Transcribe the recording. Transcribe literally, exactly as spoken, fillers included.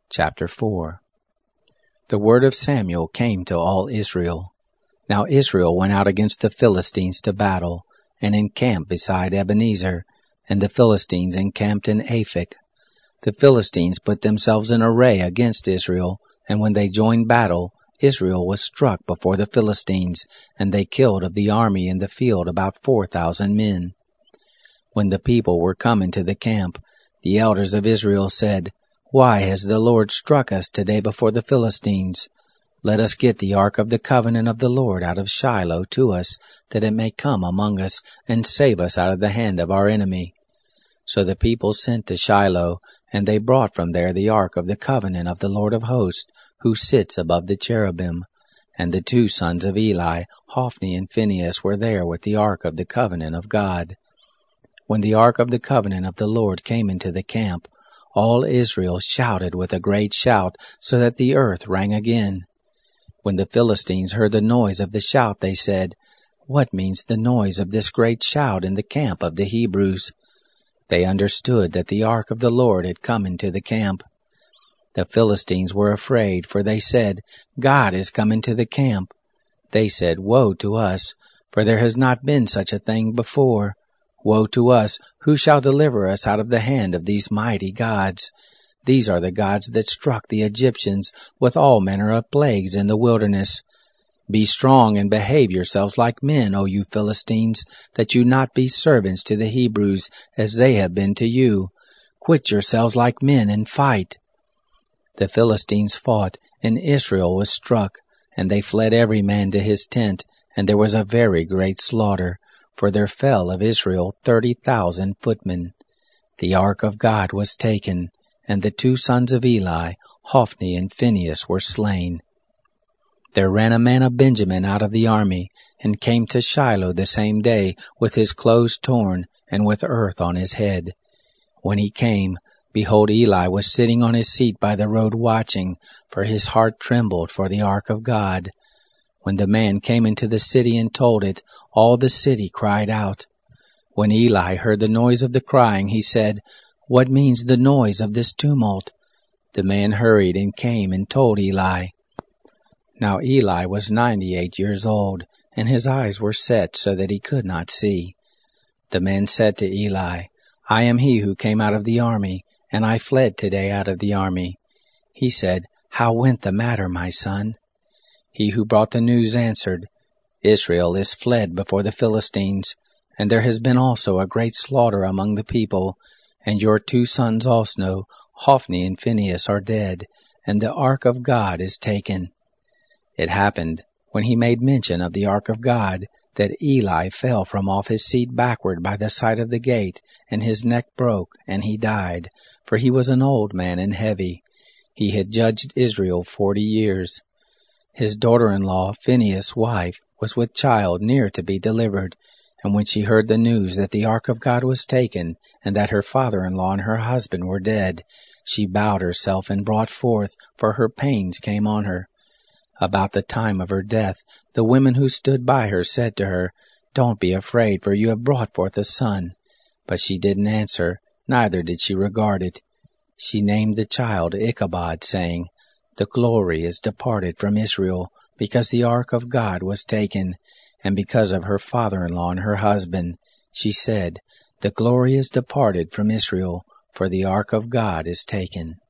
Chapter four. The word of Samuel came to all Israel. Now Israel went out against the Philistines to battle, and encamped beside Ebenezer, and the Philistines encamped in Aphek. The Philistines put themselves in array against Israel, and when they joined battle, Israel was struck before the Philistines, and they killed of the army in the field about four thousand men. When the people were come into the camp, the elders of Israel said, Why has the Lord struck us today before the Philistines? Let us get the ark of the covenant of the Lord out of Shiloh to us, that it may come among us, and save us out of the hand of our enemy. So the people sent to Shiloh, and they brought from there the ark of the covenant of the Lord of hosts, who sits above the cherubim. And the two sons of Eli, Hophni and Phinehas, were there with the ark of the covenant of God. When the ark of the covenant of the Lord came into the camp, all Israel shouted with a great shout, so that the earth rang again. When the Philistines heard the noise of the shout, they said, What means the noise of this great shout in the camp of the Hebrews? They understood that the ark of the Lord had come into the camp. The Philistines were afraid, for they said, God is come into the camp. They said, Woe to us, for there has not been such a thing before. Woe to us, who shall deliver us out of the hand of these mighty gods? These are the gods that struck the Egyptians with all manner of plagues in the wilderness. Be strong and behave yourselves like men, O you Philistines, that you not be servants to the Hebrews, as they have been to you. Quit yourselves like men and fight. The Philistines fought, and Israel was struck, and they fled every man to his tent, and there was a very great slaughter. For there fell of Israel thirty thousand footmen. The ark of God was taken, and the two sons of Eli, Hophni and Phinehas, were slain. There ran a man of Benjamin out of the army, and came to Shiloh the same day, with his clothes torn, and with earth on his head. When he came, behold, Eli was sitting on his seat by the road watching, for his heart trembled for the ark of God. When the man came into the city and told it, all the city cried out. When Eli heard the noise of the crying, he said, What means the noise of this tumult? The man hurried and came and told Eli. Now Eli was ninety-eight years old, and his eyes were set so that he could not see. The man said to Eli, I am he who came out of the army, and I fled today out of the army. He said, How went the matter, my son? He who brought the news answered, Israel is fled before the Philistines, and there has been also a great slaughter among the people, and your two sons also, Hophni and Phinehas, are dead, and the ark of God is taken. It happened, when he made mention of the ark of God, that Eli fell from off his seat backward by the side of the gate, and his neck broke, and he died, for he was an old man and heavy. He had judged Israel forty years. His daughter-in-law, Phinehas' wife, was with child near to be delivered, and when she heard the news that the ark of God was taken, and that her father-in-law and her husband were dead, she bowed herself and brought forth, for her pains came on her. About the time of her death, the women who stood by her said to her, Don't be afraid, for you have brought forth a son. But she didn't answer, neither did she regard it. She named the child Ichabod, saying, The glory is departed from Israel, because the ark of God was taken, and because of her father-in-law and her husband. She said, The glory is departed from Israel, for the ark of God is taken.